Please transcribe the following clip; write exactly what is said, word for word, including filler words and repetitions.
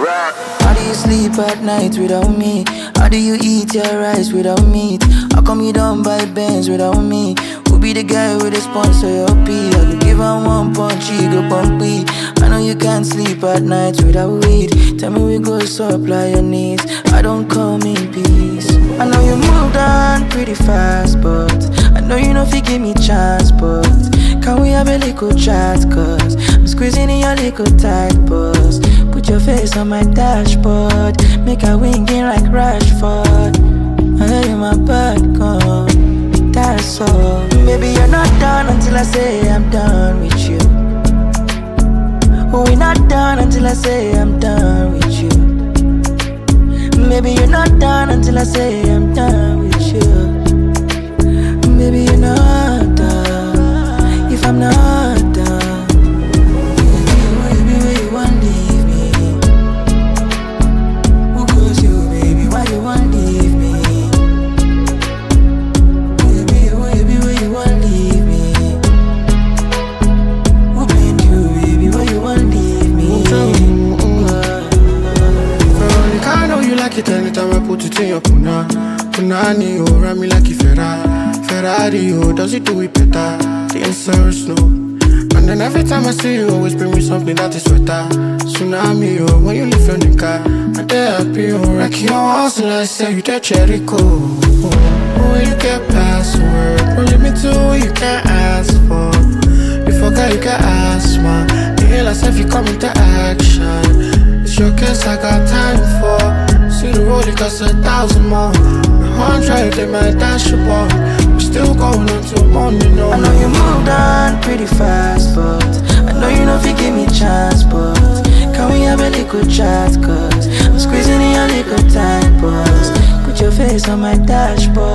How do you sleep at night without me? How do you eat your rice without meat? How come you don't buy Benz without me? Who be the guy with the sponsor your pee? I could give her one punch, she go pump me. I know you can't sleep at night without weed. Tell me we go supply your needs. I don't come in peace. I know you moved on pretty fast, but I know you know if you give me chance, but can we have a little chat? Cause I'm squeezing in your little tight bus. Put your face on my dashboard, make a winging like Rashford. I hear you my bad gun, that's all. Maybe you're not done until I say I'm done with you. We're not done until I say I'm done with you. Maybe you're not done until I say I'm done with you. Maybe you're not done if I'm not done. Baby, where you want leave me? Who calls you, baby? Why you want leave me? Baby, baby, where you want leave me? Who made you, baby? Why you want leave me? I know you like it anytime I put it in your puna. Punani, oh, ride me like a Ferrari. Ferrari, oh, does it do it better? The answer is no. And then every time I see you, always bring me something that is sweater. Tsunami, oh, when you leave your nigga, I'm there happy, oh, wreck your house and I say you the Jericho. Oh, when you get password, don't limit to what you can't ask for. You forgot you can ask, man. You hear yourself, you come into action. It's your case I got time for. See the road, it costs a thousand more. My hundred in my dashboard. We're still going on till morning, no. I know you moved on pretty fast, but I know you know if you give me chance, but can we have a little chat? Cause I'm squeezing in your little tight bus. Put your face on my dashboard.